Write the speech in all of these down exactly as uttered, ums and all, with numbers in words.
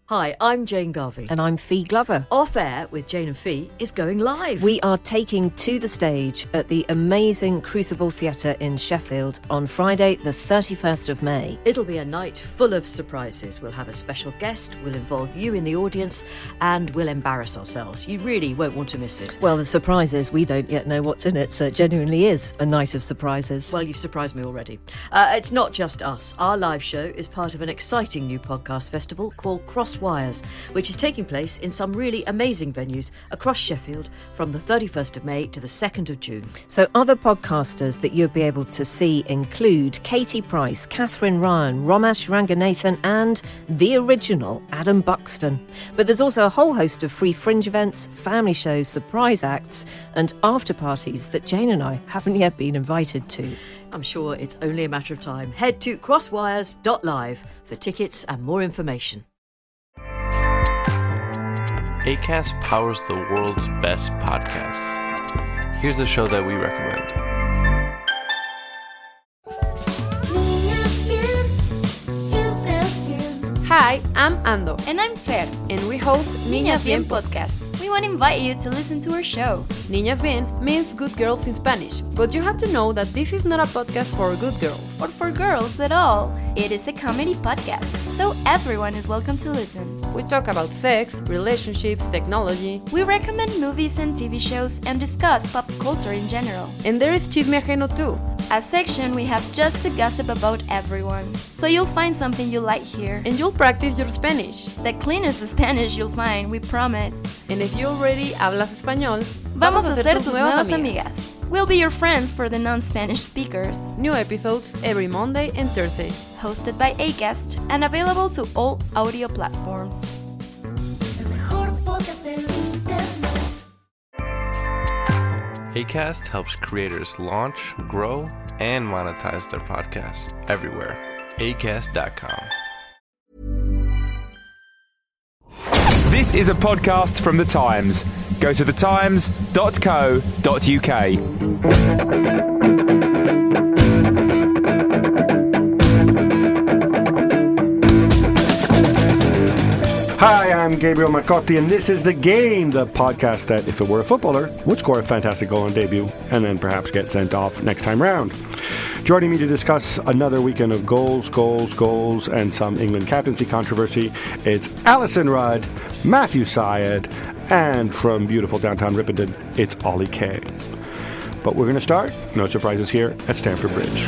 Hi, I'm Jane Garvey. And I'm Fee Glover. Off Air with Jane and Fee is going live. We are taking to the stage at the amazing Crucible Theatre in Sheffield on Friday, the thirty-first of May. It'll be a night full of surprises. We'll have a special guest, we'll involve you in the audience, and we'll embarrass ourselves. You really won't want to miss it. Well, the surprise is we don't yet know what's in it, so it genuinely is a night of surprises. Well, you've surprised me already. Uh, it's not just us. Our live show is part of an exciting new podcast festival called Cross Wires, which is taking place in some really amazing venues across Sheffield from the thirty-first of May to the second of June. So other podcasters that you'll be able to see include Katie Price, Catherine Ryan, Romesh Ranganathan and the original Adam Buxton. But there's also a whole host of free fringe events, family shows, surprise acts and after parties that Jane and I haven't yet been invited to. I'm sure it's only a matter of time. Head to crosswires dot live for tickets and more information. Acast powers the world's best podcasts. Here's a show that we recommend. Hi, I'm Ando. And I'm Fer. And we host Niñas Bien podcast. We want to invite you to listen to our show. Niñas Bien means good girls in Spanish, but you have to know that this is not a podcast for good girls. Or for girls at all. It is a comedy podcast, so everyone is welcome to listen. We talk about sex, relationships, technology. We recommend movies and T V shows and discuss pop culture in general. And there is Chisme Ajeno too. A section we have just to gossip about everyone. So you'll find something you like here. And you'll practice your Spanish. The cleanest Spanish you'll find, we promise. And if you already hablas español, vamos a ser tus nuevas amigas. We'll be your friends for the non-Spanish speakers. New episodes every Monday and Thursday. Hosted by Acast and available to all audio platforms. Acast helps creators launch, grow, and monetize their podcasts everywhere. acast dot com. This is a podcast from The Times. Go to the times dot co dot uk. Hi, I'm Gabriel Marcotti, and this is The Game, the podcast that, if it were a footballer, would score a fantastic goal on debut and then perhaps get sent off next time round. Joining me to discuss another weekend of goals, goals, goals, and some England captaincy controversy, it's Alison Rudd, Matthew Syed, and from beautiful downtown Ripponden, it's Ollie Kay. But we're going to start, no surprises here, at Stamford Bridge.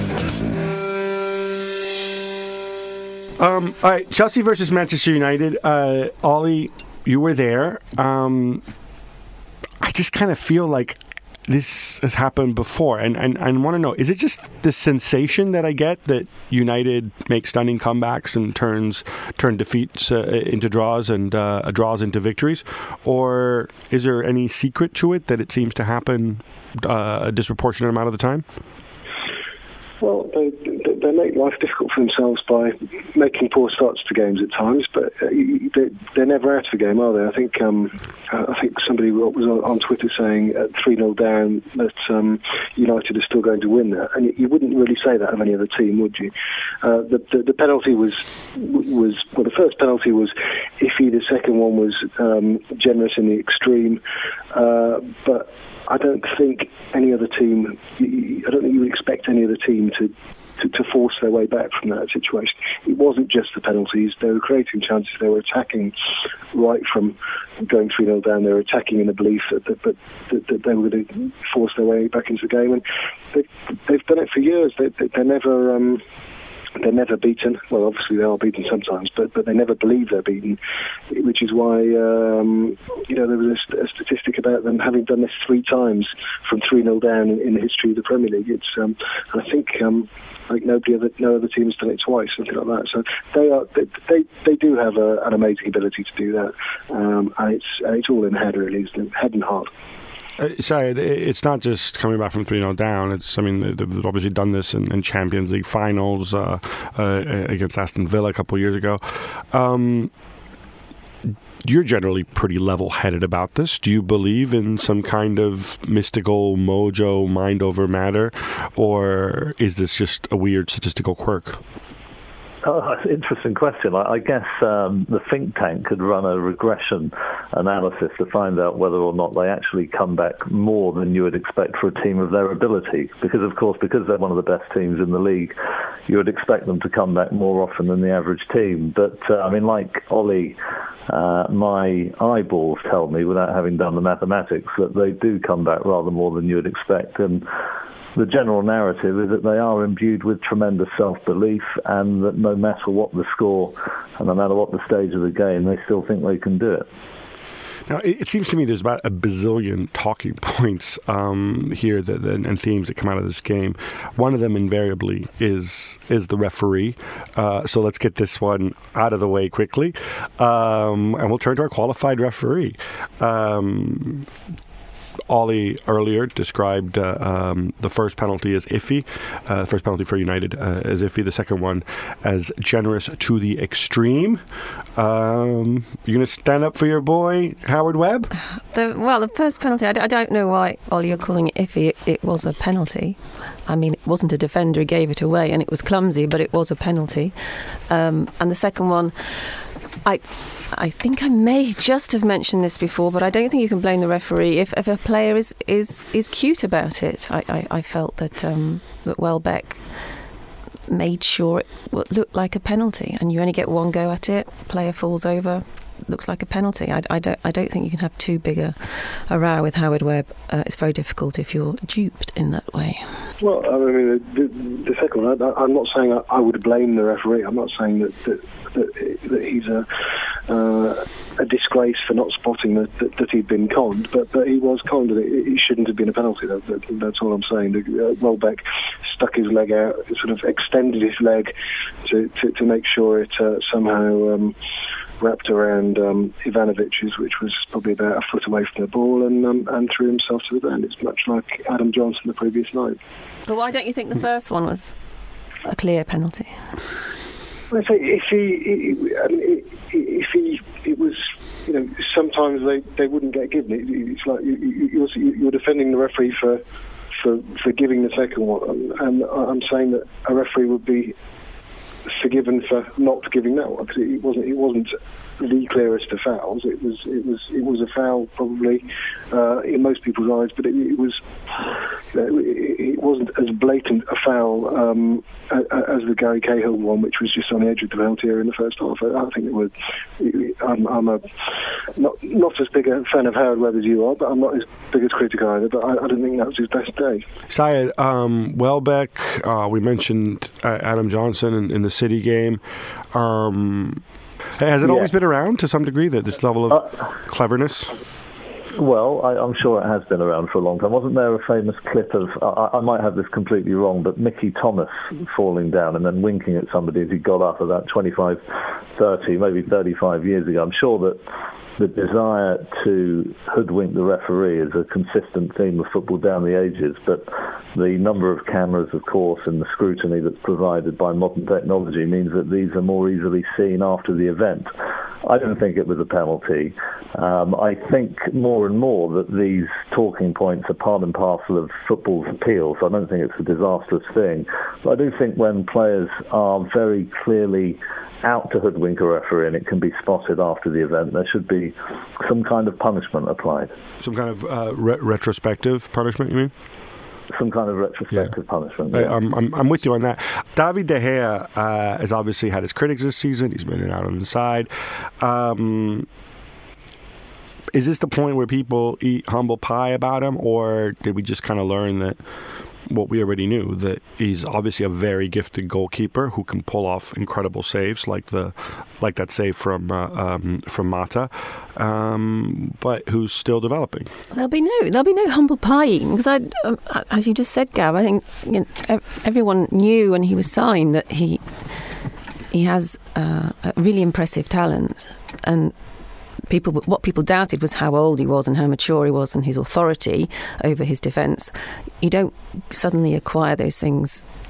Um, all right, Chelsea versus Manchester United. Uh, Ollie, you were there. Um, I just kind of feel like this has happened before, and, and, and want to know, is it just the sensation that I get that United makes stunning comebacks and turns turn defeats uh, into draws and uh, draws into victories, or is there any secret to it that it seems to happen uh, a disproportionate amount of the time? Well, they, they make life difficult for themselves by making poor starts to games at times, but they, they're never out of a game, are they? I think um, I think somebody was on Twitter saying at three nil down that um, United are still going to win that, and you wouldn't really say that of any other team, would you? Uh, the, the, the penalty was was well, the first penalty was iffy. The second one was um, generous in the extreme, uh, but I don't think any other team, I don't think you would expect any other team to, to, to force their way back from that situation. It wasn't just the penalties. They were creating chances. They were attacking right from going three nil down. They were attacking in the belief that, that, that, that they were going to force their way back into the game. And they, they've done it for years. They, they, they're never... Um, They're never beaten. Well, obviously they are beaten sometimes, but but they never believe they're beaten, which is why um, you know there was a, a statistic about them having done this three times from three nil down in, in the history of the Premier League. It's um, I think um, like nobody other no other team has done it twice, something like that. So they are they they, they do have a, an amazing ability to do that, um, and it's and it's all in head really, isn't it? Head and heart. Uh, sorry, it's not just coming back from three nil down. It's, I mean, they've obviously done this in, in Champions League finals uh, uh, against Aston Villa a couple of years ago. Um, you're generally pretty level-headed about this. Do you believe in some kind of mystical mojo, mind over matter, or is this just a weird statistical quirk? Oh, that's an interesting question. I, I guess um, the think tank could run a regression analysis to find out whether or not they actually come back more than you would expect for a team of their ability. Because, of course, because they're one of the best teams in the league, you would expect them to come back more often than the average team. But, uh, I mean, like Ollie, uh, my eyeballs tell me, without having done the mathematics, that they do come back rather more than you would expect. And the general narrative is that they are imbued with tremendous self-belief, and that no matter what the score and no matter what the stage of the game, they still think they can do it. Now, it seems to me there's about a bazillion talking points um, here that, and themes that come out of this game. One of them invariably is is the referee. Uh, so let's get this one out of the way quickly. Um, and we'll turn to our qualified referee. Um, Ollie earlier described uh, um, the first penalty as iffy, uh, the first penalty for United uh, as iffy, the second one as generous to the extreme. Um, you going to stand up for your boy, Howard Webb? The, well, the first penalty, I, d- I don't know why, Ollie, you're calling it iffy. It, it was a penalty. I mean, it wasn't a defender who gave it away, and it was clumsy, but it was a penalty. Um, and the second one, I... I think I may just have mentioned this before, but I don't think you can blame the referee if, if a player is, is, is cute about it. I, I, I felt that um, that Welbeck made sure it looked like a penalty, and you only get one go at it. Player falls over, looks like a penalty. I, I don't I don't think you can have too big a, a row with Howard Webb. Uh, it's very difficult if you're duped in that way. Well, I mean, the, the second one, I, I'm not saying I, I would blame the referee. I'm not saying that that, that, that he's a uh, a disgrace for not spotting that, that, that he'd been conned, but, but he was conned, and it, it shouldn't have been a penalty. That, that, that's all I'm saying. The, uh, Welbeck stuck his leg out, sort of extended his leg to, to, to make sure it uh, somehow um, wrapped around um, Ivanovic's, which was probably about a foot away from the ball, and um, and threw himself to the ground. It's much like Adam Johnson the previous night. But why don't you think the first one was a clear penalty? I say if he, I mean, if he, it was, you know, sometimes they, they wouldn't get given. It, it's like you, you're, you're defending the referee for, for for giving the second one, and I'm saying that a referee would be forgiven for not giving that one, because it wasn't it wasn't the clearest of fouls. It was it was it was a foul probably uh, in most people's eyes, but it, it was it wasn't as blatant a foul um, as the Gary Cahill one, which was just on the edge of the penalty area in the first half. I think it would. I'm, I'm a not not as big a fan of Howard Webb as you are, but I'm not his biggest critic either. But I, I don't think that was his best day. Syed, um, Welbeck. Uh, we mentioned uh, Adam Johnson in, in the City game. Um, has it yeah. always been around to some degree, that this level of uh, cleverness? Well, I, I'm sure it has been around for a long time. Wasn't there a famous clip of, I, I might have this completely wrong, but Mickey Thomas falling down and then winking at somebody as he got up about twenty-five, thirty, maybe thirty-five years ago? I'm sure that the desire to hoodwink the referee is a consistent theme of football down the ages, but the number of cameras, of course, and the scrutiny that's provided by modern technology means that these are more easily seen after the event. I don't think it was a penalty. Um, I think more and more that these talking points are part and parcel of football's appeal, so I don't think it's a disastrous thing. But I do think when players are very clearly out to hoodwink a referee and it can be spotted after the event, there should be some kind of punishment applied. Some kind of uh, re- retrospective punishment, you mean? Some kind of retrospective yeah. punishment. Yeah. I, I'm, I'm, I'm with you on that. David De Gea uh, has obviously had his critics this season. He's been out on the side. Um, is this the point where people eat humble pie about him, or did we just kind of learn that what we already knew, that he's obviously a very gifted goalkeeper who can pull off incredible saves, like the like that save from uh, um, from Mata, um, but who's still developing? There'll be no there'll be no humble pieing, because I, um, as you just said, Gab, I think you know, everyone knew when he was signed that he he has uh, a really impressive talent, and people what people doubted was how old he was and how mature he was and his authority over his defence. You don't suddenly acquire those things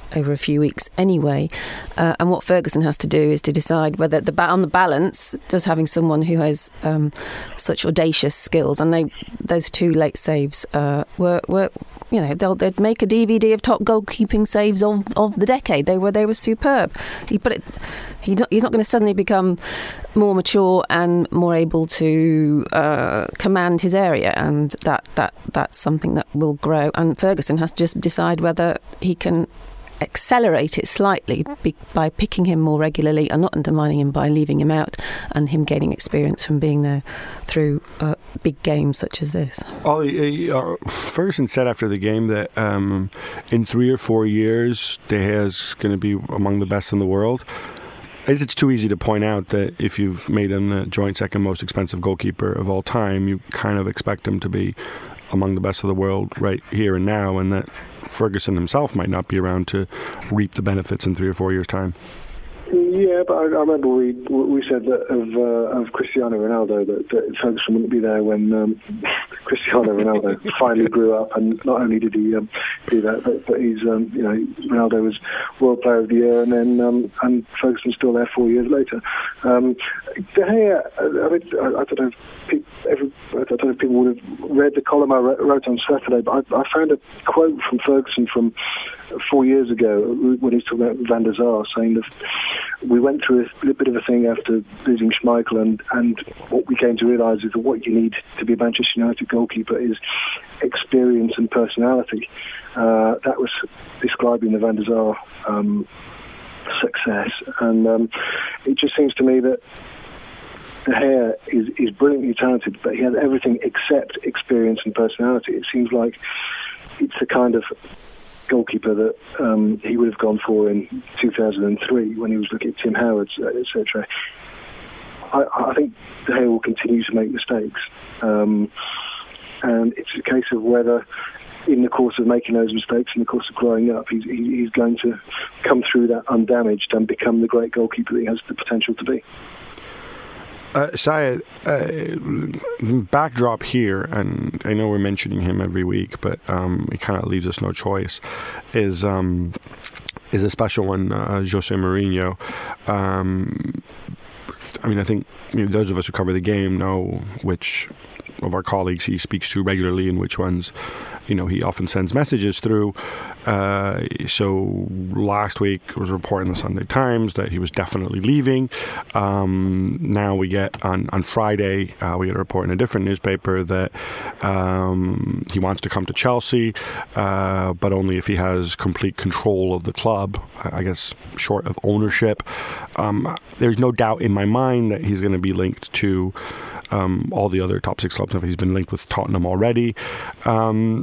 over a few weeks anyway. Uh, and what Ferguson has to do is to decide whether, the on the balance, does having someone who has um, such audacious skills, and they those two late saves uh, were, were, you know, they'll, they'd make a D V D of top goalkeeping saves of, of the decade. They were they were superb. He, but it, he not, he's not going to suddenly become more mature and more able to uh, command his area, and that, that that's something that will grow. And Ferguson has to just decide whether he can accelerate it slightly be, by picking him more regularly and not undermining him by leaving him out, and him gaining experience from being there through uh, big games such as this. Ollie, uh, Ferguson said after the game that um, in three or four years De Gea's going to be among the best in the world. It's too easy to point out that if you've made him the joint second most expensive goalkeeper of all time, you kind of expect him to be among the best of the world right here and now, and that Ferguson himself might not be around to reap the benefits in three or four years' time. Yeah, but I, I remember we we said that of uh, of Cristiano Ronaldo that, that Ferguson wouldn't be there when um, Cristiano Ronaldo finally grew up, and not only did he um, do that, but, but he's um, you know Ronaldo was World Player of the Year, and then um, and Ferguson's still there four years later. Um, De Gea, I mean, I, I don't know if people, every, I don't know if people would have read the column I wrote on Saturday, but I, I found a quote from Ferguson from four years ago when he was talking about Van der Sar, saying that we went through a bit of a thing after losing Schmeichel, and, and what we came to realise is that what you need to be a Manchester United goalkeeper is experience and personality. Uh, that was describing the Van der Sar um, success, and um, it just seems to me that De Gea is, is brilliantly talented, but he has everything except experience and personality. It seems like it's the kind of goalkeeper that um, he would have gone for in two thousand three when he was looking at Tim Howard, et cetera. I, I think De Gea will continue to make mistakes, um, and it's a case of whether, in the course of making those mistakes, in the course of growing up, he's, he's going to come through that undamaged and become the great goalkeeper that he has the potential to be. Uh, Syed, uh, backdrop here, and I know we're mentioning him every week, but um, it kind of leaves us no choice, is um, is a special one, uh, Jose Mourinho. Um, I mean, I think you know, those of us who cover the game know which of our colleagues he speaks to regularly and which ones, you know, he often sends messages through. Uh, so last week there was a report in the Sunday Times that he was definitely leaving. Um, now we get on, on Friday, uh, we get a report in a different newspaper that um, he wants to come to Chelsea, uh, but only if he has complete control of the club, I guess short of ownership. Um, there's no doubt in my mind that he's going to be linked to Um, all the other top six clubs. He's been linked with Tottenham already. Um,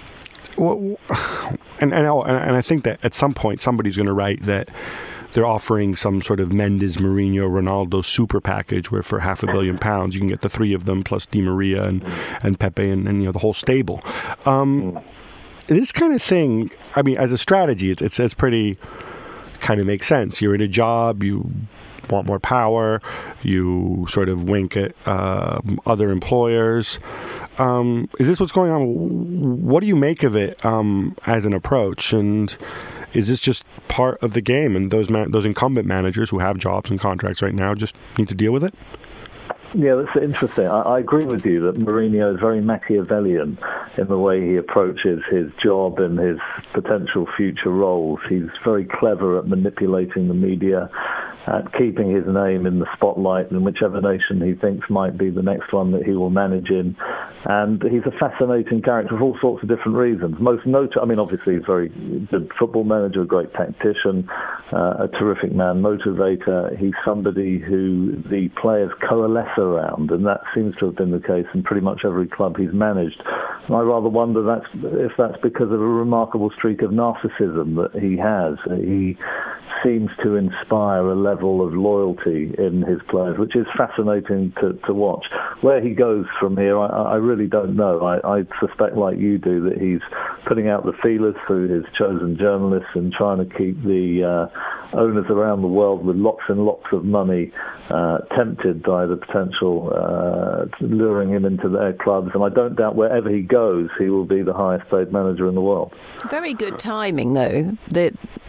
well, and, and, and I think that at some point somebody's going to write that they're offering some sort of Mendes, Mourinho, Ronaldo super package where for half a billion pounds you can get the three of them plus Di Maria and, and Pepe and, and you know the whole stable. Um, this kind of thing, I mean, as a strategy, it's, it's, it's pretty kind of makes sense. You're in a job, you want more power, you sort of wink at uh, other employers. Um, is this what's going on? What do you make of it um, as an approach? And is this just part of the game? And those ma- those incumbent managers who have jobs and contracts right now just need to deal with it? Yeah, that's interesting. I, I agree with you that Mourinho is very Machiavellian in the way he approaches his job and his potential future roles. He's very clever at manipulating the media, at keeping his name in the spotlight in whichever nation he thinks might be the next one that he will manage in. And he's a fascinating character for all sorts of different reasons. Most notable, I mean, obviously he's a very good football manager, a great tactician, uh, a terrific man motivator. He's somebody who the players coalesce around, and that seems to have been the case in pretty much every club he's managed. And I rather wonder that's, if that's because of a remarkable streak of narcissism that he has. He seems to inspire a level of loyalty in his players, which is fascinating to, to watch. Where he goes from here, I, I really don't know. I, I suspect, like you do, that he's putting out the feelers through his chosen journalists and trying to keep the uh, owners around the world with lots and lots of money uh, tempted by the potential uh, luring him into their clubs. And I don't doubt wherever he goes, he will be the highest paid manager in the world. Very good timing, though. The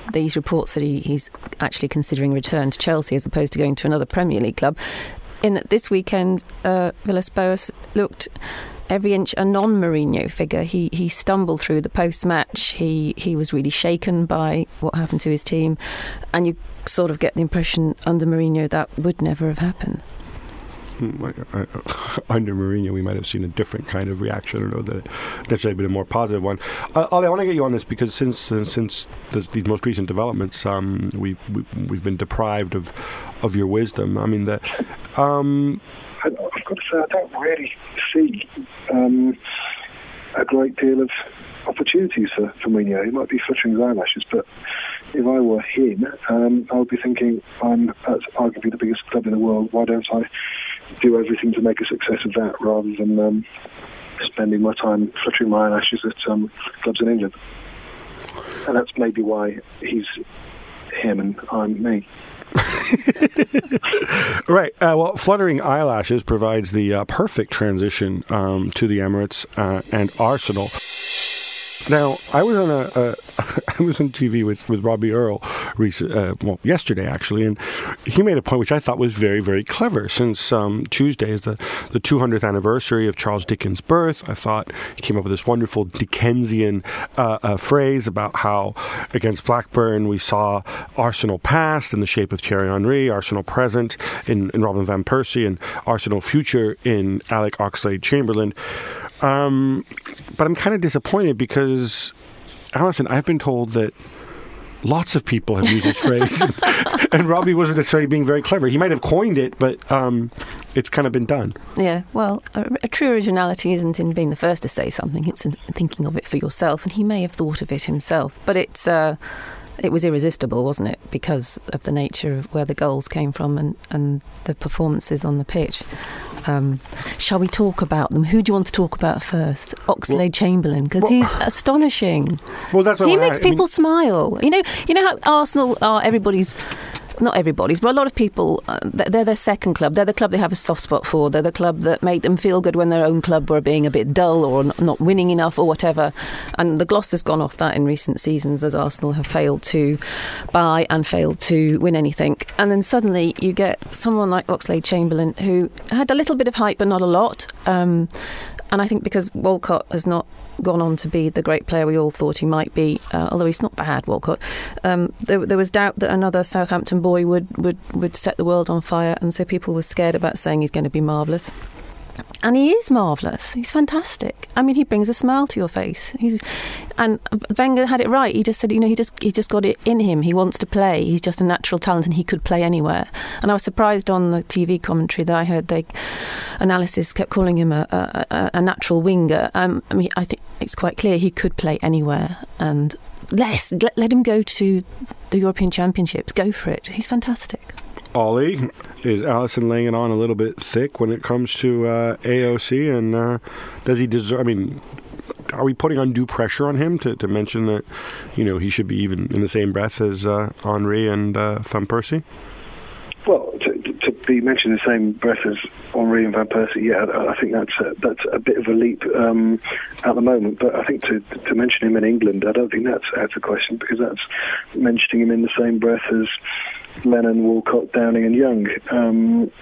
these reports that he, he's actually considering return to Chelsea as opposed to going to another Premier League club. In that this weekend, uh, Villas-Boas looked every inch a non-Mourinho figure. He he stumbled through the post-match. He he was really shaken by what happened to his team, and you sort of get the impression under Mourinho that would never have happened. Under Mourinho, we might have seen a different kind of reaction. I don't know that it necessarily been a more positive one. Uh, Ollie, I want to get you on this because since since, since the, these most recent developments, um, we, we we've been deprived of of your wisdom. I mean, the, um, I've got to say, I don't really see um, a great deal of opportunities for, for Mourinho. He might be fluttering his eyelashes, but if I were him, um, I would be thinking, I'm at arguably the biggest club in the world. Why don't I do everything to make a success of that rather than um, spending my time fluttering my eyelashes at um, clubs in England? And that's maybe why he's him and I'm me. Right. Uh, well, fluttering eyelashes provides the uh, perfect transition um, to the Emirates uh, and Arsenal. Now, I was on a, uh, I was on T V with, with Robbie Earle recent, uh, well, yesterday actually, and he made a point which I thought was very, very clever. Since um, Tuesday is the, the two hundredth anniversary of Charles Dickens' birth, I thought he came up with this wonderful Dickensian uh, uh, phrase about how against Blackburn we saw Arsenal past in the shape of Thierry Henry, Arsenal present in, in Robin van Persie, and Arsenal future in Alec Oxlade-Chamberlain. Um, but I'm kind of disappointed because, Alison, I've been told that lots of people have used this phrase, and, and Robbie wasn't necessarily being very clever. He might have coined it, but um, it's kind of been done. Yeah, well, a, a true originality isn't in being the first to say something, it's in thinking of it for yourself, and he may have thought of it himself. But it's uh, it was irresistible, wasn't it, because of the nature of where the goals came from and, and the performances on the pitch. Um, shall we talk about them? Who do you want to talk about first? Oxlade-Chamberlain, because well, he's astonishing. Well, that's what he I, makes I people mean, smile. You know, you know how Arsenal are everybody's. Not everybody's, but a lot of people, uh, they're their second club. They're the club they have a soft spot for. They're the club that made them feel good when their own club were being a bit dull or not winning enough or whatever. And the gloss has gone off that in recent seasons as Arsenal have failed to buy and failed to win anything. And then suddenly you get someone like Oxlade-Chamberlain who had a little bit of hype but not a lot. Um, and I think because Walcott has not gone on to be the great player we all thought he might be, uh, although he's not bad, Walcott. Um, there, there was doubt that another Southampton boy would, would, would set the world on fire, and so people were scared about saying he's going to be marvellous. And he is marvellous. He's fantastic. I mean, he brings a smile to your face. He's, and Wenger had it right. He just said, you know, he just he just got it in him. He wants to play. He's just a natural talent, and he could play anywhere. And I was surprised on the T V commentary that I heard they analysis kept calling him a, a, a natural winger. Um, I mean, I think it's quite clear he could play anywhere. And less, let, let him go to the European Championships. Go for it. He's fantastic. Ollie, is Alison laying it on a little bit thick when it comes to uh, A O C, and uh, does he deserve? I mean, are we putting undue pressure on him to, to mention that, you know, he should be even in the same breath as uh, Henry and uh, Van Persie? Well, to, to be mentioned in the same breath as Henry and Van Persie, yeah, I think that's a, that's a bit of a leap um, at the moment. But I think to to mention him in England, I don't think that's out of the question, because that's mentioning him in the same breath as Lennon, Walcott, Downing and Young, um,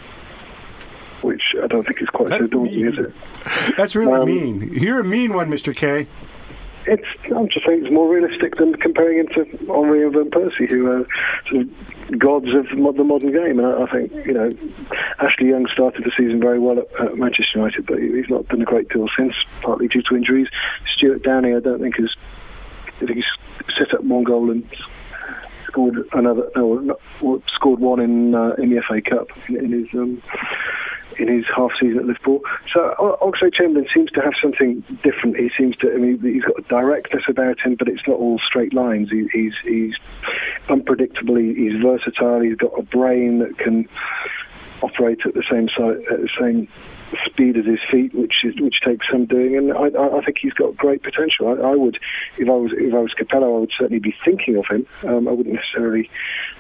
which I don't think is quite That's so daunting, mean. is it? That's really um, mean. You're a mean one, Mister K. It's, I'm just saying it's more realistic than comparing him to Henry and Van Persie, who are sort of gods of the modern game. And I, I think, you know, Ashley Young started the season very well at, at Manchester United, but he's not done a great deal since, partly due to injuries. Stuart Downing, I don't think has, I think he's set up one goal and scored another, no, or scored one in uh, in the F A Cup in, in his um, in his half season at Liverpool. So Oxlade-Chamberlain seems to have something different. He seems to, I mean, he's got a directness about him, but it's not all straight lines. He, he's he's unpredictable. He's versatile. He's got a brain that can operate at the same side, at the same speed as his feet, which is which takes some doing, and I, I think he's got great potential. I, I would, if I was if I was Capello, I would certainly be thinking of him. Um, I wouldn't necessarily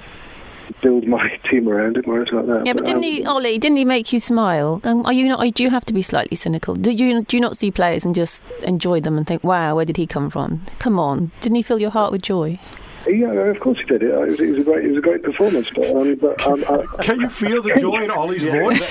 build my team around him or anything like that. Yeah, but, but didn't um, he, Ollie? Didn't he make you smile? Um, are you not? Do you have to be slightly cynical? Do you do you not see players and just enjoy them and think, "Wow, where did he come from?" Come on, didn't he fill your heart with joy? Yeah, of course he did. It was, it was a great, it was a great performance. But, um, but um, I, can you feel the joy in Ollie's voice?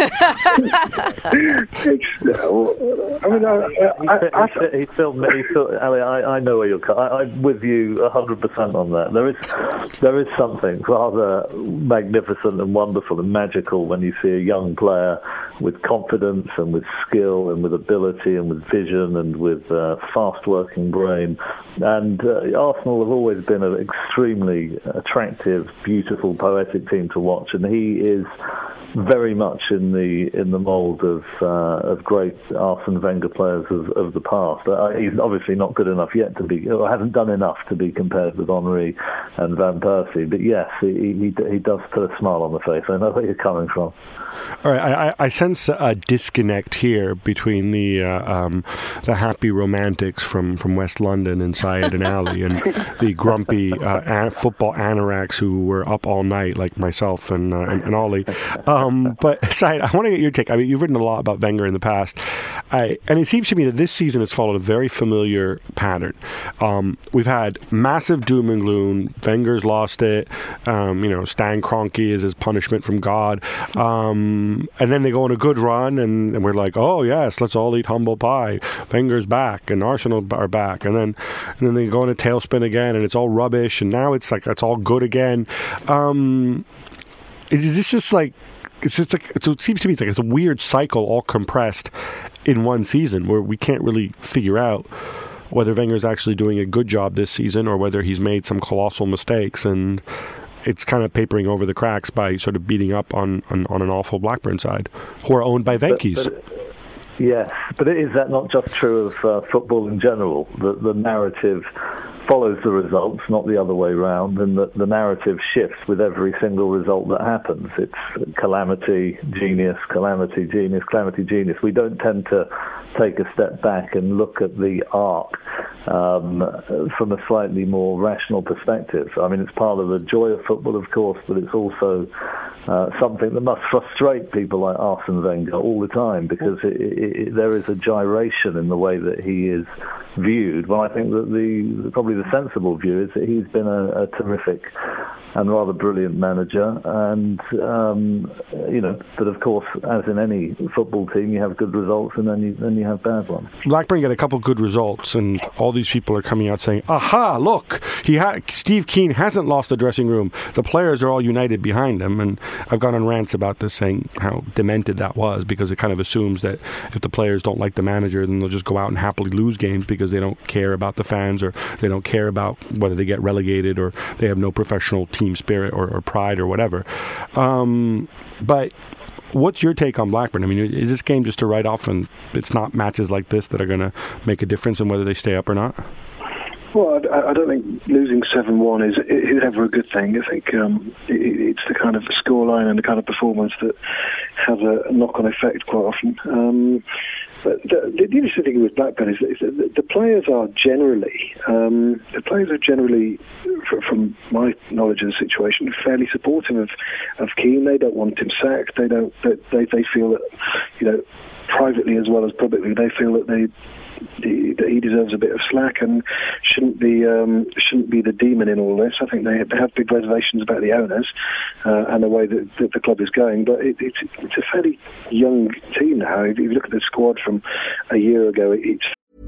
it's, uh, I mean, I, I, I, I, he filmed me. He filmed, Ali, I, I know where you're. I, I'm with you a hundred percent on that. There is, there is something rather magnificent and wonderful and magical when you see a young player with confidence and with skill and with ability and with vision and with uh, fast-working brain. And uh, Arsenal have always been an extremely attractive, beautiful, poetic team to watch, and he is very much in the in the mould of uh, of great Arsene Wenger players of, of the past. Uh, he's obviously not good enough yet to be, or hasn't done enough to be compared with Henry and Van Persie. But yes, he he, he does put a smile on the face. I know where you're coming from. All right, I, I sense a disconnect here between the uh, um, the happy romantics from, from West London and Syed and Ali and the grumpy uh, an- football anoraks who were up all night like myself and uh, and, and Ollie. Um, but Syed, I want to get your take. I mean, you've written a lot about Wenger in the past, I, and it seems to me that this season has followed a very familiar pattern. Um, we've had massive doom and gloom. Wenger's lost it. Um, you know, Stan Kroenke is his punishment from God. Um, and then they go on a good run, and, and we're like, oh yes, let's all eat humble pie. Wenger's back, and Arsenal are back, and then and then they go on a tailspin again, and it's all rubbish, and now it's like it's all good again. Um, is this just like? It's just like, so it seems to me it's like it's a weird cycle all compressed in one season where we can't really figure out whether Wenger's actually doing a good job this season or whether he's made some colossal mistakes, and it's kind of papering over the cracks by sort of beating up on, on, on an awful Blackburn side who are owned by Venky's. But, but, yes, but is that not just true of uh, football in general? The, the narrative follows the results, not the other way round, and the, the narrative shifts with every single result that happens. It's calamity, genius, calamity, genius, calamity, genius. We don't tend to take a step back and look at the arc um, from a slightly more rational perspective. I mean, it's part of the joy of football, of course, but it's also uh, something that must frustrate people like Arsene Wenger all the time, because it, it, it, there is a gyration in the way that he is viewed. Well, I think that the probably the sensible view is that he's been a, a terrific and rather brilliant manager, and um, you know, but of course, as in any football team, you have good results and then you then you have bad ones. Blackburn get a couple good results, and all these people are coming out saying, "Aha! Look, he ha- Steve Keane hasn't lost the dressing room. The players are all united behind him." And I've gone on rants about this, saying how demented that was, because it kind of assumes that if the players don't like the manager, then they'll just go out and happily lose games because they don't care about the fans, or they don't care about whether they get relegated, or they have no professional team spirit or, or pride or whatever. Um, but what's your take on Blackburn? I mean, is this game just a write-off, and it's not matches like this that are going to make a difference in whether they stay up or not? Well, I, I don't think losing seven one is, is ever a good thing. I think um, it, it's the kind of scoreline and the kind of performance that has a knock-on effect quite often. Um, but the, the interesting thing with Blackburn is, is that the players are generally, um, the players are generally, from my knowledge of the situation, fairly supportive of, of Keane. They don't want him sacked. They don't. They they feel that, you know, privately as well as publicly, they feel that they. The, that he deserves a bit of slack and shouldn't be um, shouldn't be the demon in all this. I think they, they have big reservations about the owners uh, and the way that, that the club is going. But it, it's it's a fairly young team now. If you look at the squad from a year ago, it's.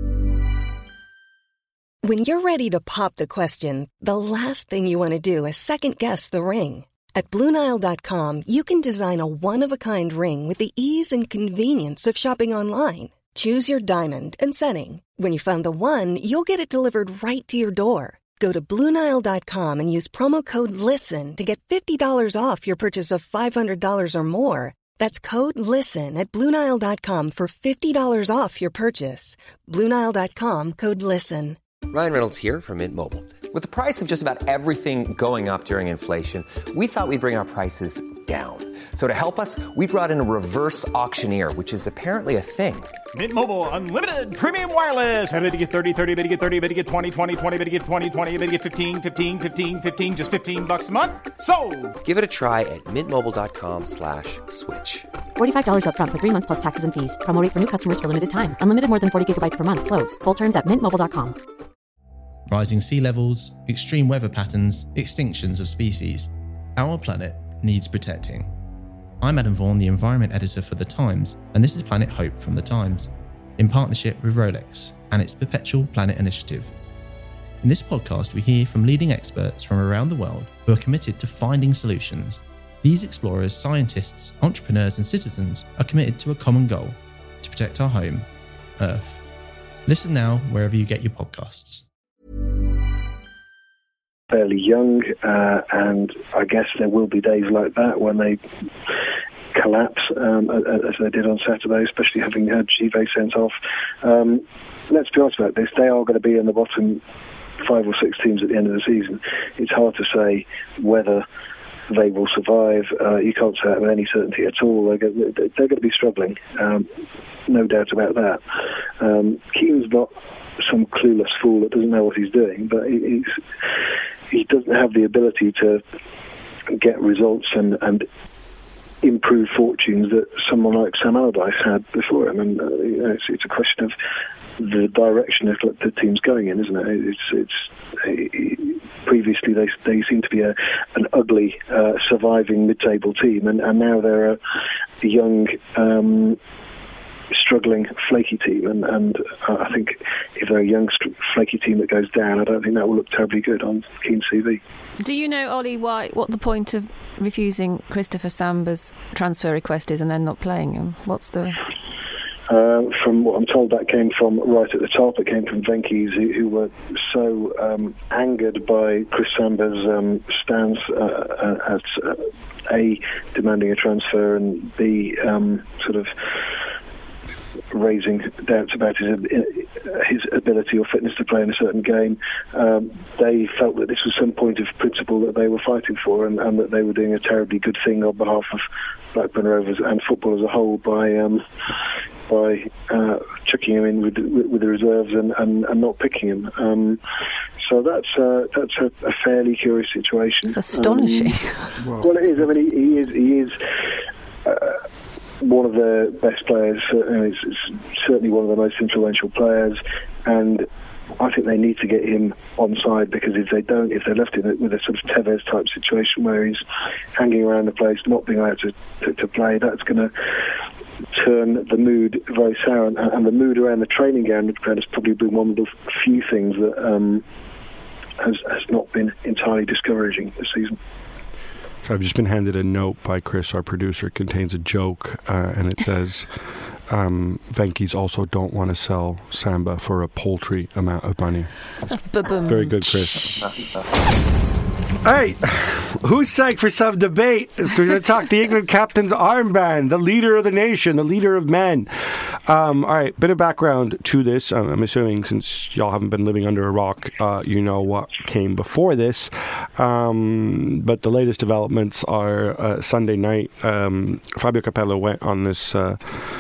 When you're ready to pop the question, the last thing you want to do is second guess the ring. At Blue Nile dot com, you can design a one-of-a-kind ring with the ease and convenience of shopping online. Choose your diamond and setting. When you find the one, you'll get it delivered right to your door. Go to Blue Nile dot com and use promo code LISTEN to get fifty dollars off your purchase of five hundred dollars or more. That's code LISTEN at Blue Nile dot com for fifty dollars off your purchase. Blue Nile dot com, code LISTEN. Ryan Reynolds here from Mint Mobile. With the price of just about everything going up during inflation, we thought we'd bring our prices down. So to help us, we brought in a reverse auctioneer, which is apparently a thing. Mint Mobile Unlimited Premium Wireless. How to get thirty, thirty, how to get thirty, how to get twenty, twenty, twenty, how to get twenty, twenty, how to get fifteen, fifteen, fifteen, fifteen, just fifteen bucks a month? Sold! Give it a try at mintmobile.com slash switch. forty-five dollars up front for three months plus taxes and fees. Promo rate for new customers for limited time. Unlimited more than forty gigabytes per month. Slows full terms at mint mobile dot com. rising sea levels, extreme weather patterns, extinctions of species. Our planet needs protecting. I'm Adam Vaughan, the Environment Editor for The Times, and this is Planet Hope from The Times, in partnership with Rolex and its Perpetual Planet Initiative. In this podcast, we hear from leading experts from around the world who are committed to finding solutions. These explorers, scientists, entrepreneurs, and citizens are committed to a common goal: to protect our home, Earth. Listen now wherever you get your podcasts. Fairly young, uh, and I guess there will be days like that when they collapse, um, as they did on Saturday, especially having had Givet sent off. Um, let's be honest about this, they are going to be in the bottom five or six teams at the end of the season. It's hard to say whether they will survive. Uh, you can't say that with any certainty at all. They're going, they're going to be struggling, um, no doubt about that. Um, Keane's not some clueless fool that doesn't know what he's doing, but he's, he doesn't have the ability to get results and, and improve fortunes that someone like Sam Allardyce had before him. And uh, you know, it's, it's a question of the direction that the team's going in, isn't it? It's, it's it, previously they they seemed to be a, an ugly, uh, surviving mid-table team, and, and now they're a, a young, um, struggling, flaky team. And, and uh, I think if they're a young, flaky team that goes down, I don't think that will look terribly good on Keane's C V. Do you know, Ollie, why what the point of refusing Christopher Samba's transfer request is and then not playing him? What's the... Uh, from what I'm told, that came from right at the top. It came from Venky's, who, who were so um, angered by Chris Samba's um, stance uh, as uh, A, demanding a transfer, and B, um, sort of raising doubts about his his ability or fitness to play in a certain game. Um, they felt that this was some point of principle that they were fighting for, and, and that they were doing a terribly good thing on behalf of Blackburn Rovers and football as a whole by um, by uh, chucking him in with, with the reserves and, and, and not picking him. Um, so that's uh, that's a, a fairly curious situation. It's astonishing. Um, well, it is. I mean, he, he is. He is. Uh, one of the best players, uh, it's, it's certainly one of the most influential players, and I think they need to get him on side, because if they don't, if they're left in it with a sort of Tevez type situation where he's hanging around the place, not being able to, to, to play, that's going to turn the mood very sour, and, and the mood around the training ground has probably been one of the few things that um, has, has not been entirely discouraging this season. I've just been handed a note by Chris, our producer. It contains a joke, uh, and it says, um, Venky's also don't want to sell Samba for a paltry amount of money. Very good, Chris. Hey, who's sang for some debate? We're going to talk the England captain's armband, the leader of the nation, the leader of men. Um, all right, bit of background to this. Um, I'm assuming since y'all haven't been living under a rock, uh, you know what came before this. Um, but the latest developments are uh, Sunday night. Um, Fabio Capello went on this... Uh,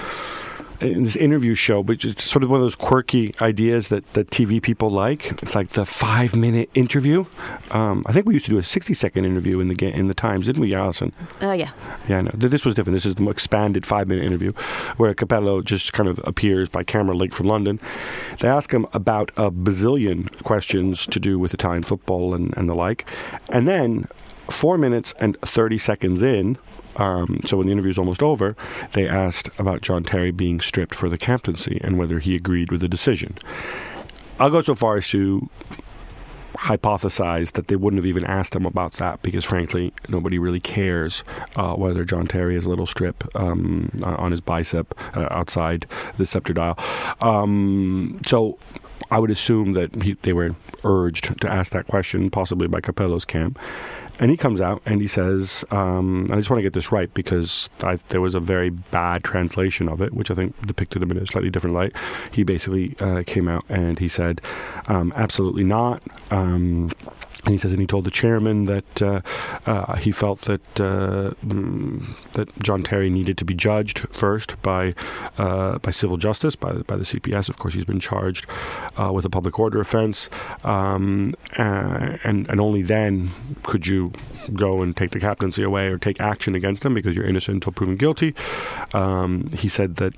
in this interview show, but it's sort of one of those quirky ideas that, that T V people like. It's like the five-minute interview. Um, I think we used to do a sixty-second interview in the ga- in the Times, didn't we, Alison? Oh, uh, yeah. Yeah, no, this was different. This is the more expanded five-minute interview where Capello just kind of appears by camera link from London. They ask him about a bazillion questions to do with Italian football and, and the like. And then four minutes and thirty seconds in, Um, so when the interview was almost over, they asked about John Terry being stripped for the captaincy and whether he agreed with the decision. I'll go so far as to hypothesize that they wouldn't have even asked him about that because, frankly, nobody really cares uh, whether John Terry has a little strip um, on his bicep uh, outside the scepter dial. Um, so I would assume that he, they were urged to ask that question, possibly by Capello's camp. And he comes out and he says, um, I just want to get this right because I, there was a very bad translation of it, which I think depicted him in a slightly different light. He basically uh, came out and he said, um, absolutely not. Um, and he says, and he told the chairman that uh, uh, he felt that uh, that John Terry needed to be judged first by uh, by civil justice, by by the C P S. Of course, he's been charged uh, with a public order offence, um, uh, and and only then could you go and take the captaincy away or take action against him because you're innocent until proven guilty. Um, he said that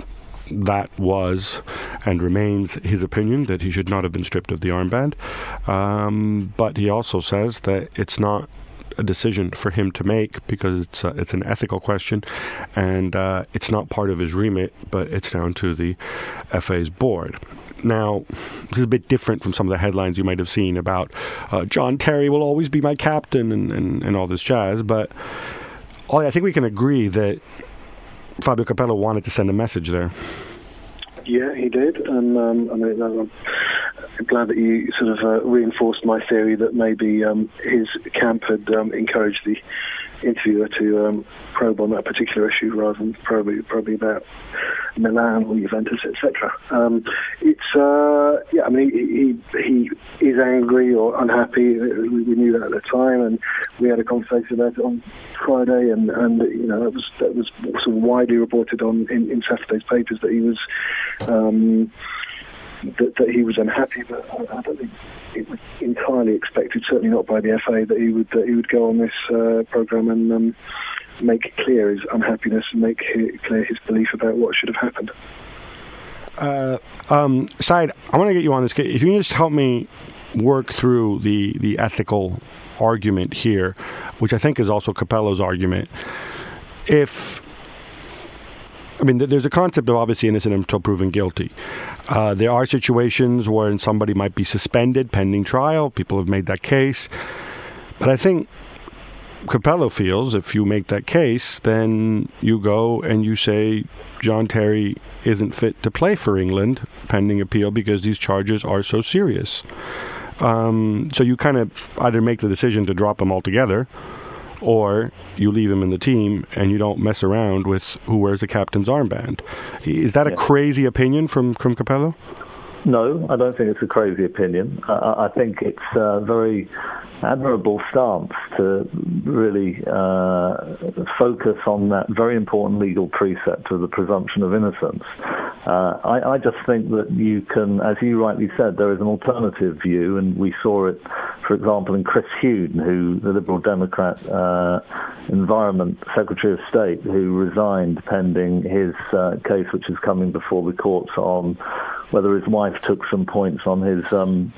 that was and remains his opinion, that he should not have been stripped of the armband. Um, but he also says that it's not a decision for him to make because it's uh, it's an ethical question, and uh, it's not part of his remit, but it's down to the F A's board. Now, this is a bit different from some of the headlines you might have seen about uh, John Terry will always be my captain and, and, and all this jazz, but Ollie, I think we can agree that Fabio Capello wanted to send a message there. Yeah, he did, and um, I mean, I'm glad that you sort of uh, reinforced my theory that maybe um, his camp had um, encouraged the interviewer to um, probe on that particular issue rather than probably probably about Milan or Juventus, et cetera. Um, it's uh, yeah, I mean, he, he he is angry or unhappy. We, we knew that at the time, and we had a conversation about it on Friday, and, and you know that was that was sort of widely reported on in, in Saturday's papers that he was. Um, That, that he was unhappy, but I, I don't think it was entirely expected, certainly not by the F A, that he would that he would go on this uh, programme and um, make clear his unhappiness and make clear his belief about what should have happened. Uh, um, Said, I want to get you on this. If you can just help me work through the, the ethical argument here, which I think is also Capello's argument. If I mean, there's a concept of obviously innocent until proven guilty. Uh, there are situations where somebody might be suspended pending trial. People have made that case. But I think Capello feels if you make that case, then you go and you say John Terry isn't fit to play for England pending appeal because these charges are so serious. Um, so you kind of either make the decision to drop him altogether, or you leave him in the team and you don't mess around with who wears the captain's armband. Is that a yeah. crazy opinion from, from Capello? No, I don't think it's a crazy opinion. I, I think it's a very admirable stance to really uh, focus on that very important legal precept of the presumption of innocence. Uh, I, I just think that you can, as you rightly said, there is an alternative view, and we saw it, for example, in Chris Huhne, who the Liberal Democrat uh, Environment Secretary of State, who resigned pending his uh, case, which is coming before the courts on whether his wife took some points on his um,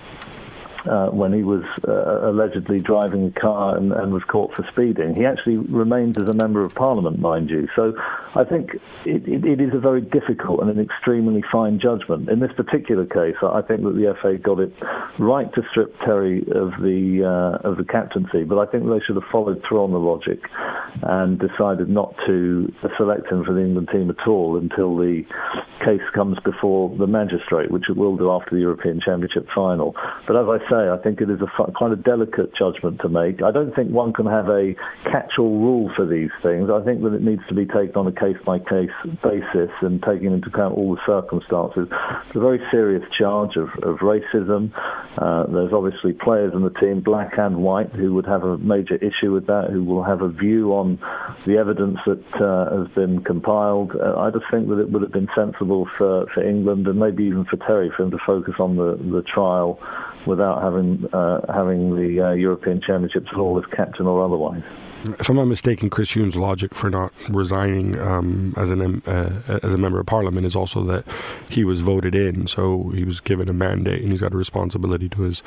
uh, when he was uh, allegedly driving a car and, and was caught for speeding. He actually remained as a member of Parliament, mind you. So I think it, it, it is a very difficult and an extremely fine judgment. In this particular case, I think that the F A got it right to strip Terry of the uh, of the captaincy, but I think they should have followed through on the logic and decided not to select him for the England team at all until the case comes before the magistrate, which it will do after the European Championship final. But as I say, I think it is a quite a delicate judgment to make. I don't think one can have a catch-all rule for these things. I think that it needs to be taken on a case-by-case basis and taking into account all the circumstances. It's a very serious charge of, of racism. Uh, there's obviously players in the team, black and white, who would have a major issue with that, who will have a view on the evidence that uh, has been compiled. Uh, I just think that it would have been sensible for, for England and maybe even for Terry for him to focus on the, the trial without having uh, having the uh, European Championships at all as captain or otherwise. If I'm not mistaken, Chris Huhne's logic for not resigning um, as an uh, as a member of Parliament is also that he was voted in, so he was given a mandate and he's got a responsibility to his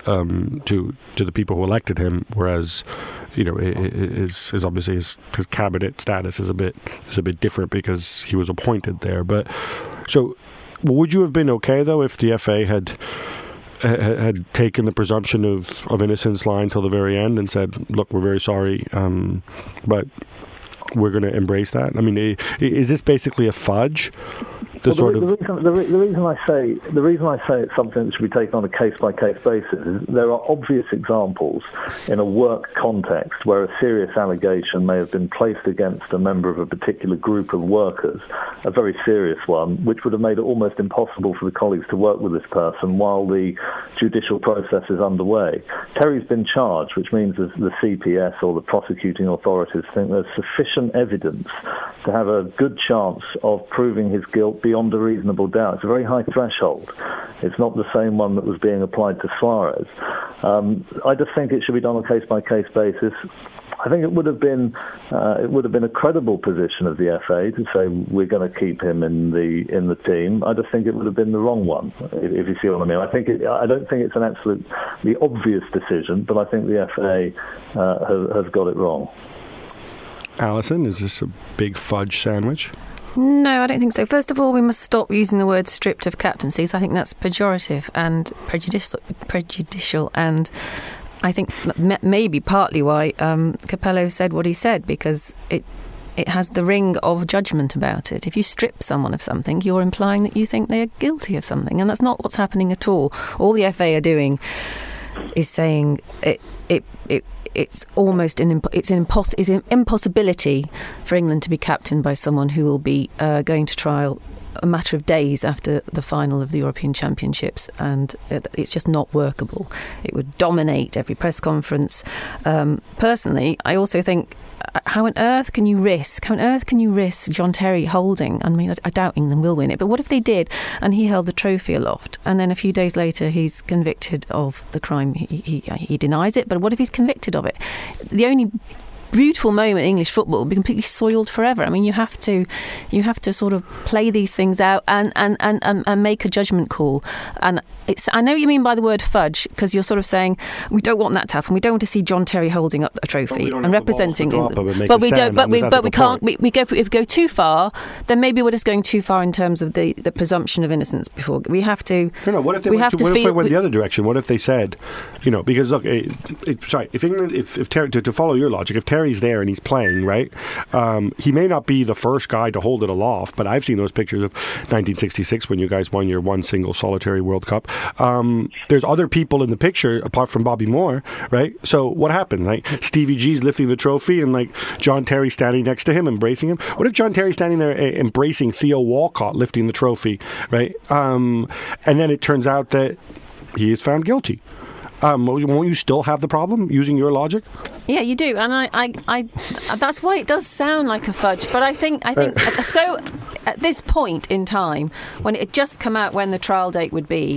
um, to to the people who elected him. Whereas, you know, his, his obviously his, his cabinet status is a bit is a bit different because he was appointed there. But so, would you have been okay though if the F A had? had taken the presumption of, of innocence line till the very end and said, look, we're very sorry, um, but we're going to embrace that? I mean, is this basically a fudge? The well, sort the, of the, reason, the, re- the reason I say the reason I say it's something that should be taken on a case by case basis is there are obvious examples in a work context where a serious allegation may have been placed against a member of a particular group of workers, a very serious one, which would have made it almost impossible for the colleagues to work with this person while the judicial process is underway. Terry's been charged, which means that the C P S or the prosecuting authorities think there's sufficient evidence to have a good chance of proving his guilt beyond a reasonable doubt. It's a very high threshold. It's not the same one that was being applied to Suarez. Um, I just think it should be done on a case-by-case basis. I think it would have been uh, it would have been a credible position of the F A to say we're going to keep him in the in the team. I just think it would have been the wrong one, if, if you see what I mean. I think it, I don't think it's an absolutely obvious decision, but I think the F A uh, has, has got it wrong. Alison, is this a big fudge sandwich? No, I don't think so. First of all, we must stop using the word stripped of captaincies. I think that's pejorative and prejudicial, prejudicial and I think m- maybe partly why um, Capello said what he said, because it it has the ring of judgment about it. If you strip someone of something, you're implying that you think they are guilty of something, and that's not what's happening at all. All the F A are doing is saying it it it. It's almost an imp- it's an, impos- it's an impossibility for England to be captained by someone who will be uh, going to trial a matter of days after the final of the European Championships, and it's just not workable. It would dominate every press conference. Um, personally, I also think, how on earth can you risk, how on earth can you risk John Terry holding, I mean, I, I doubt England will win it, but what if they did and he held the trophy aloft and then a few days later he's convicted of the crime? He, he, he denies it, but what if he's convicted of it? The only beautiful moment in English football will be completely soiled forever. I mean, you have to you have to sort of play these things out and, and, and, and, and make a judgment call. And it's I know what you mean by the word fudge, because you're sort of saying we don't want that to happen. We don't want to see John Terry holding up a trophy and representing England. But we don't. But we but we can't. We, we go if we go too far, then maybe we're just going too far in terms of the, the presumption of innocence. Before we have to. No, no. What if they we went, have to, to what feel, if they went we, the other direction? What if they said, you know, because look, it, it, sorry, if England, if if Terry, to, to follow your logic, if Terry's there and he's playing, right, um, he may not be the first guy to hold it aloft, but I've seen those pictures of nineteen sixty-six when you guys won your one single solitary World Cup. Um, there's other people in the picture apart from Bobby Moore, right? So what happened? Like Stevie G's lifting the trophy and like John Terry standing next to him, embracing him. What if John Terry's standing there uh, embracing Theo Walcott lifting the trophy, right? Um, and then it turns out that he is found guilty. Um, won't you still have the problem using your logic? Yeah, you do, and I, I, I, that's why it does sound like a fudge. But I think, I think, uh, so at this point in time, when it had just come out when the trial date would be,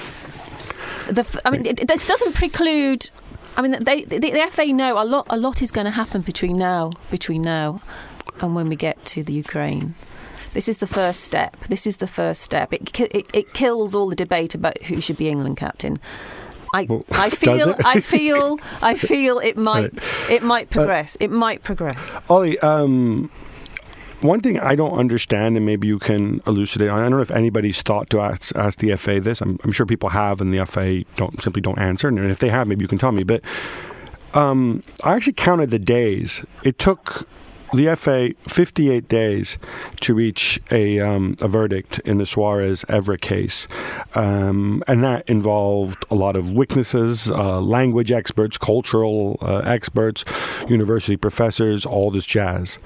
the, I mean, it, this doesn't preclude. I mean, they, the, the F A know a lot. A lot is going to happen between now, between now, and when we get to the Ukraine. This is the first step. This is the first step. It, it, it kills all the debate about who should be England captain. I, well, I feel, I feel, I feel it might, right. it might progress. Uh, it might progress. Ollie, um, one thing I don't understand, and maybe you can elucidate. I don't know if anybody's thought to ask, ask the F A this. I'm, I'm sure people have, and the F A don't simply don't answer. And if they have, maybe you can tell me. But um, I actually counted the days. It took the F A fifty-eight days to reach a um, a verdict in the Suarez Evra case, um, and that involved a lot of witnesses, uh, language experts, cultural uh, experts, university professors, all this jazz.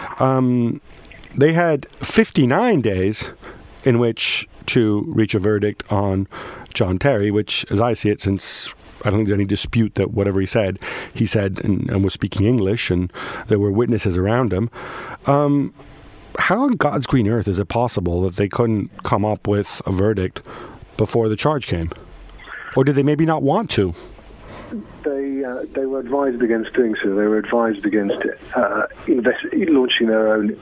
Um, they had fifty-nine days in which to reach a verdict on John Terry, which, as I see it, since I don't think there's any dispute that whatever he said, he said and, and was speaking English, and there were witnesses around him. Um, how on God's green earth is it possible that they couldn't come up with a verdict before the charge came? Or did they maybe not want to? They uh, they were advised against doing so. They were advised against uh, invest- launching their own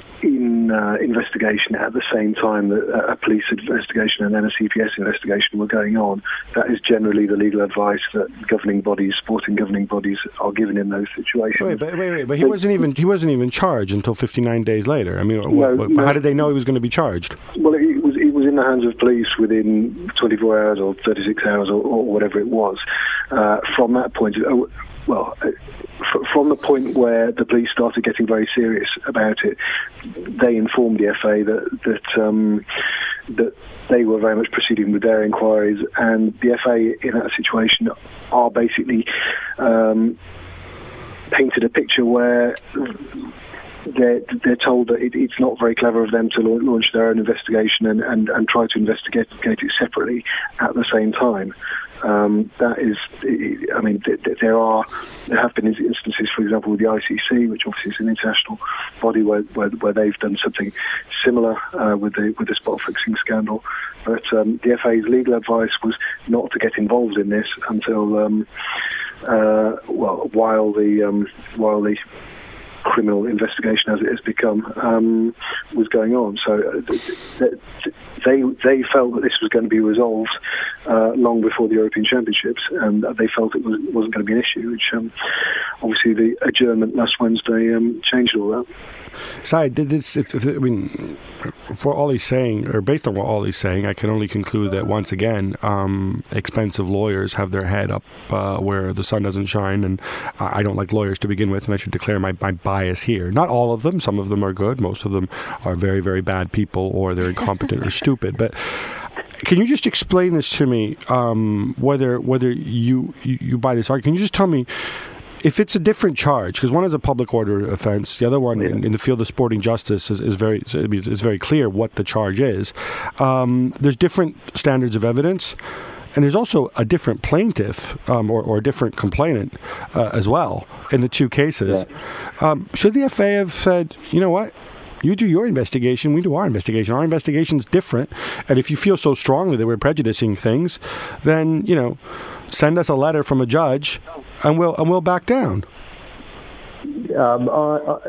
in uh, investigation at the same time that a police investigation and then a C P S investigation were going on. That is generally the legal advice that governing bodies, sporting governing bodies, are given in those situations. Wait, but, wait, wait, but he but, wasn't even he wasn't even charged until fifty-nine days later. I mean, no, what, what, no. How did they know he was going to be charged? Well, it was it was in the hands of police within twenty-four hours or thirty-six hours or, or whatever it was. Uh, from that point, oh, well. Uh, From the point where the police started getting very serious about it, they informed the F A that that um, that they were very much proceeding with their inquiries, and the F A in that situation are basically um, painted a picture where they're, they're told that it, it's not very clever of them to launch their own investigation and, and, and try to investigate it separately at the same time. Um, that is, I mean, th- th- there are, there have been instances, for example, with the I C C, which obviously is an international body where where, where they've done something similar uh, with the with the spot fixing scandal. But um, the F A's legal advice was not to get involved in this until um, uh, well, while the um, while the criminal investigation, as it has become, um, was going on. So uh, they they felt that this was going to be resolved uh, long before the European Championships, and they felt it was, wasn't going to be an issue, which um, obviously the adjournment last Wednesday um, changed all that. Sai, did this, if, if, I mean, for all he's saying, or based on what all he's saying, I can only conclude that once again, um, expensive lawyers have their head up uh, where the sun doesn't shine, and I don't like lawyers to begin with, and I should declare my, my bias here. Not all of them. Some of them are good. Most of them are very, very bad people, or they're incompetent or stupid. But can you just explain this to me, um, whether whether you, you, you buy this argument? Can you just tell me, if it's a different charge, because one is a public order offence, the other one, yeah. in, in the field of sporting justice, is, is very is very clear what the charge is. Um, there's different standards of evidence, and there's also a different plaintiff um, or, or a different complainant uh, as well in the two cases. Yeah. Um, should the F A have said, you know what? You do your investigation, we do our investigation. Our investigation's different, and if you feel so strongly that we're prejudicing things, then, you know, send us a letter from a judge, and we'll and we'll back down. Um, I,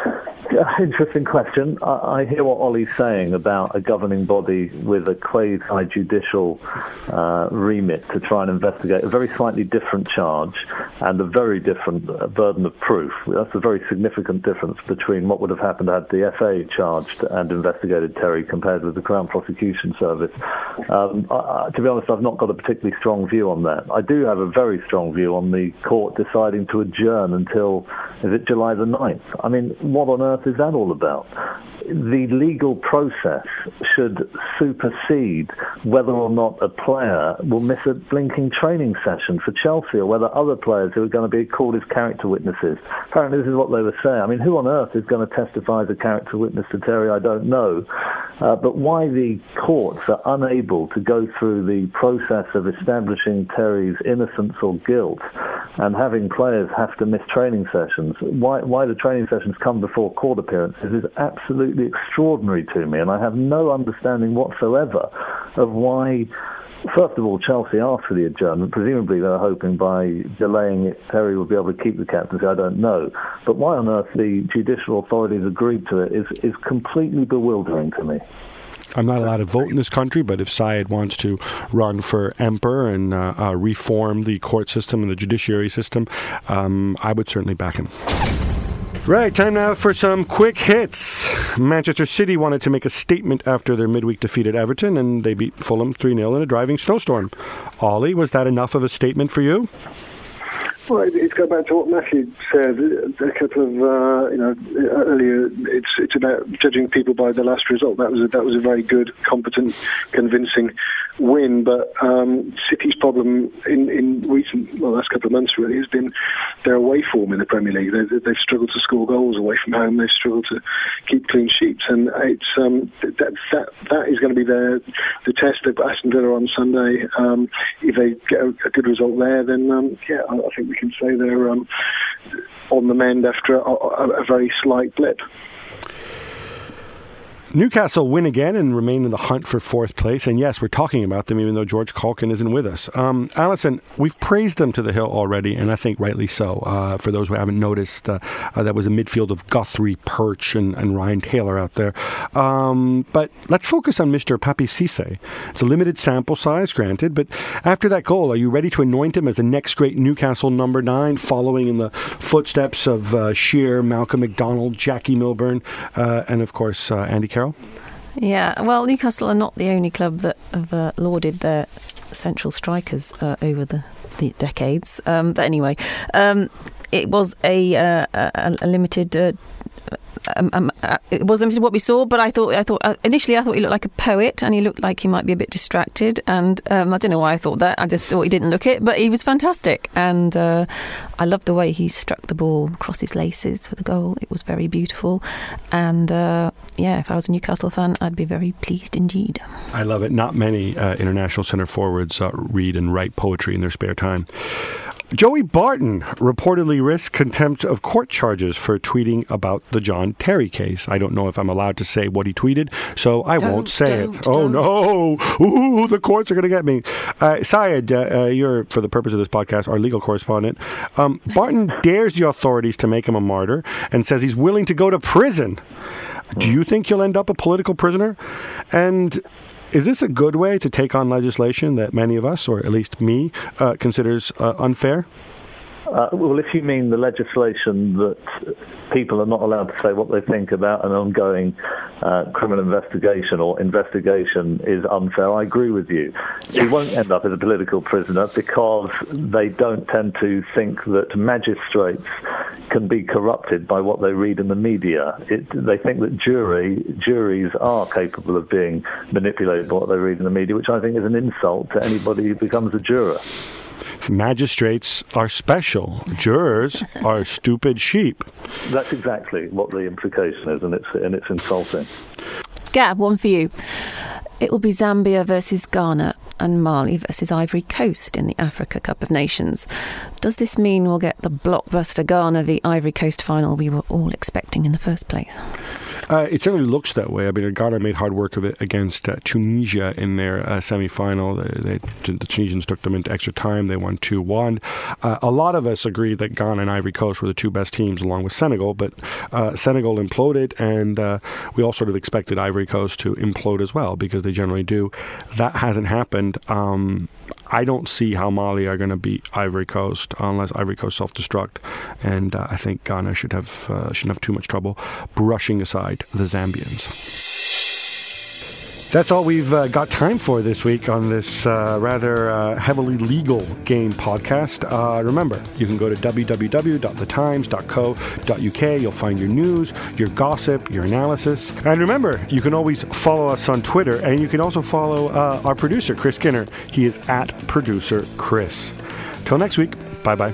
I, interesting question. I, I hear what Ollie's saying about a governing body with a quasi-judicial uh, remit to try and investigate a very slightly different charge and a very different burden of proof. That's a very significant difference between what would have happened had the F A charged and investigated Terry compared with the Crown Prosecution Service. Um, I, to be honest, I've not got a particularly strong view on that. I do have a very strong view on the court deciding to adjourn until, is it July the ninth? I mean, what on earth is that all about? The legal process should supersede whether or not a player will miss a blinking training session for Chelsea, or whether other players who are going to be called as character witnesses. Apparently this is what they were saying. I mean, who on earth is going to testify as a character witness to Terry? I don't know. Uh, but why the courts are unable to go through the process of establishing Terry's innocence or guilt and having players have to miss training sessions, why, why the training sessions come before court appearances is absolutely extraordinary to me, and I have no understanding whatsoever of why. First of all, Chelsea asked for the adjournment. Presumably they were hoping by delaying it, Terry would be able to keep the captaincy. I don't know. But why on earth the judicial authorities agreed to it is, is completely bewildering to me. I'm not allowed to vote in this country, but if Syed wants to run for emperor and uh, uh, reform the court system and the judiciary system, um, I would certainly back him. Right, time now for some quick hits. Manchester City wanted to make a statement after their midweek defeat at Everton, and they beat Fulham three nil in a driving snowstorm. Ollie, was that enough of a statement for you? Well, it's going back to what Matthew said a couple of, uh, you know, earlier. It's it's about judging people by the last result. That was a, that was a very good, competent, convincing win. But um, City's problem in, in recent, well, last couple of months really has been their away form in the Premier League. They, they've struggled to score goals away from home. They've struggled to keep clean sheets, and it's um, that that that is going to be their the test. They've got Aston Villa on Sunday. Um, if they get a, a good result there, then um, yeah, I, I think we can say they're um, on the mend after a, a, a very slight blip. Newcastle win again and remain in the hunt for fourth place. And yes, we're talking about them even though George Caulkin isn't with us. Um, Alison, we've praised them to the hill already, and I think rightly so. Uh, for those who haven't noticed, uh, uh, that was a midfield of Guthrie, Perch, and, and Ryan Taylor out there. Um, but let's focus on Mister Papi Cisse. It's a limited sample size, granted, but after that goal, are you ready to anoint him as the next great Newcastle number nine, following in the footsteps of uh, Shearer, Malcolm McDonald, Jackie Milburn, uh, and of course, uh, Andy Carroll? Yeah, well, Newcastle are not the only club that have uh, lauded their central strikers uh, over the, the decades. Um, but anyway, um, it was a, uh, a, a limited... Uh, Um, um, uh, it was limited what we saw, but I thought, I thought uh, initially I thought he looked like a poet, and he looked like he might be a bit distracted. And um, I don't know why I thought that. I just thought he didn't look it, but he was fantastic, and uh, I loved the way he struck the ball across his laces for the goal. It was very beautiful, and uh, yeah, if I was a Newcastle fan, I'd be very pleased indeed. I love it. Not many uh, international centre forwards uh, read and write poetry in their spare time. Joey Barton reportedly risks contempt of court charges for tweeting about the John Terry case. I don't know if I'm allowed to say what he tweeted, so I don't, won't say don't, it. Don't. Oh, no. Ooh, the courts are going to get me. Uh, Syed, uh, uh, you're, for the purpose of this podcast, our legal correspondent. Um, Barton dares the authorities to make him a martyr and says he's willing to go to prison. Do you think he'll end up a political prisoner? And is this a good way to take on legislation that many of us, or at least me, uh, considers uh, unfair? Uh, well, if you mean the legislation that people are not allowed to say what they think about an ongoing uh, criminal investigation or investigation is unfair, I agree with you. Yes. He won't end up as a political prisoner because they don't tend to think that magistrates can be corrupted by what they read in the media. It, they think that jury juries are capable of being manipulated by what they read in the media, which I think is an insult to anybody who becomes a juror. Magistrates are special. Jurors are stupid sheep. That's exactly what the implication is, and it's and it's insulting. Gab, one for you. It will be Zambia versus Ghana and Mali versus Ivory Coast in the Africa Cup of Nations. Does this mean we'll get the blockbuster Ghana v Ivory Coast final we were all expecting in the first place? Uh, it certainly looks that way. I mean, Ghana made hard work of it against uh, Tunisia in their uh, semi-final. They, they, the Tunisians took them into extra time. They won two one. Uh, a lot of us agreed that Ghana and Ivory Coast were the two best teams along with Senegal, but uh, Senegal imploded, and uh, we all sort of expected Ivory Coast to implode as well, because they generally do. That hasn't happened. Um, I don't see how Mali are going to beat Ivory Coast unless Ivory Coast self-destruct, and uh, I think Ghana should have uh, shouldn't have too much trouble brushing aside the Zambians. That's all we've uh, got time for this week on this uh, rather uh, heavily legal game podcast. Uh, remember, you can go to w w w dot the times dot co dot u k. You'll find your news, your gossip, your analysis. And remember, you can always follow us on Twitter, and you can also follow uh, our producer, Chris Skinner. He is at Producer Chris. Till next week, bye-bye.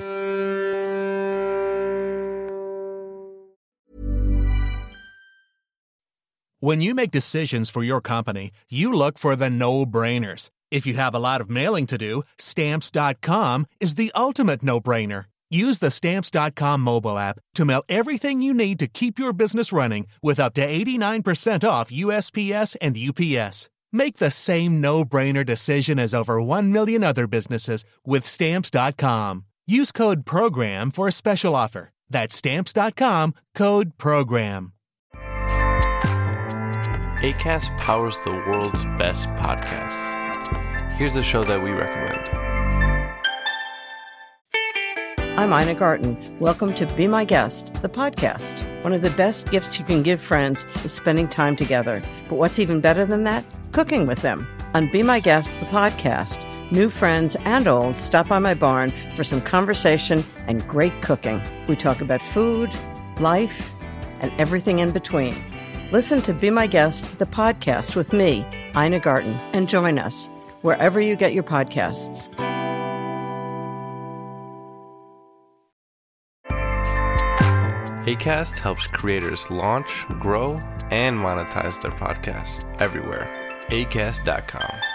When you make decisions for your company, you look for the no-brainers. If you have a lot of mailing to do, Stamps dot com is the ultimate no-brainer. Use the Stamps dot com mobile app to mail everything you need to keep your business running with up to eighty-nine percent off U S P S and U P S. Make the same no-brainer decision as over one million other businesses with Stamps dot com. Use code PROGRAM for a special offer. That's Stamps dot com, code PROGRAM. Acast powers the world's best podcasts. Here's a show that we recommend. I'm Ina Garten. Welcome to Be My Guest, the podcast. One of the best gifts you can give friends is spending time together. But what's even better than that? Cooking with them. On Be My Guest, the podcast, new friends and old stop by my barn for some conversation and great cooking. We talk about food, life, and everything in between. Listen to Be My Guest, the podcast with me, Ina Garten, and join us wherever you get your podcasts. Acast helps creators launch, grow, and monetize their podcasts everywhere. acast dot com.